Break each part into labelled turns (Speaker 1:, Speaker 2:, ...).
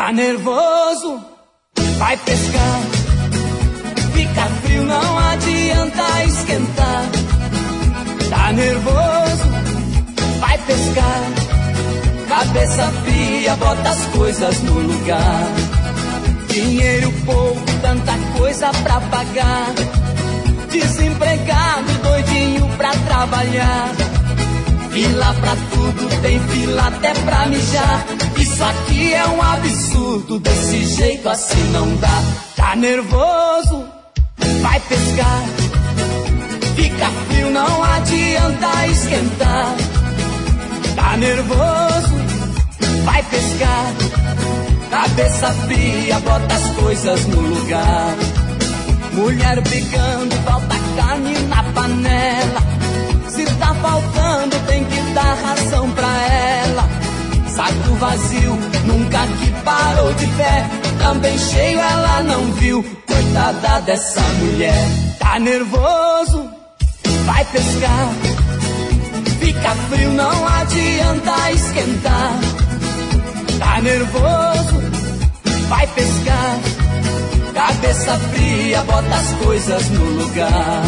Speaker 1: Tá nervoso, vai pescar. Fica frio, não adianta esquentar. Tá nervoso, vai pescar. Cabeça fria, bota as coisas no lugar. Dinheiro pouco, tanta coisa pra pagar. Desempregado, doidinho pra trabalhar. Fila pra tudo, tem fila até pra mijar. Isso aqui é um absurdo, desse jeito assim não dá. Tá nervoso, vai pescar. Fica frio, não adianta esquentar. Tá nervoso, vai pescar. Cabeça fria, bota as coisas no lugar. Mulher brigando, falta carne na panela. Se tá faltando, tem que dar razão pra ela. Saco vazio, nunca que parou de pé. Também cheio, ela não viu. Coitada dessa mulher. Tá nervoso, vai pescar. Fica frio, não adianta esquentar. Tá nervoso, vai pescar. Cabeça fria, bota as coisas no lugar.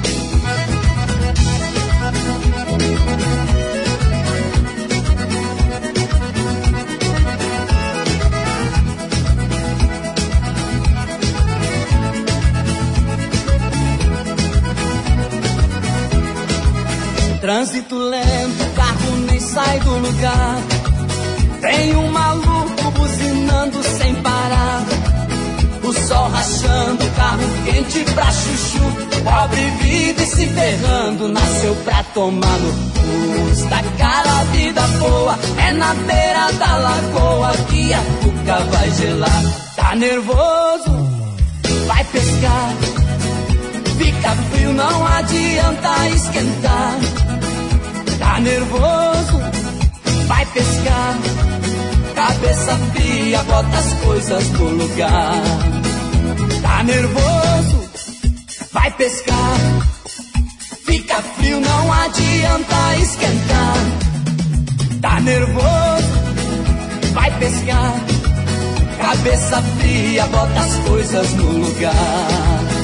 Speaker 1: Trânsito lento, o carro nem sai do lugar. Tem um maluco buzinando sem parar. O sol rachando, carro quente pra chuchu. Pobre vida e se ferrando, nasceu pra tomar no cu. Da cara a vida boa, é na beira da lagoa que a cuca vai gelar. Tá nervoso, vai pescar. Fica frio, não adianta esquentar. Tá nervoso, vai pescar. Cabeça fria, bota as coisas no lugar. Tá nervoso, vai pescar. Fica frio, não adianta esquentar. Tá nervoso, vai pescar. Cabeça fria, bota as coisas no lugar.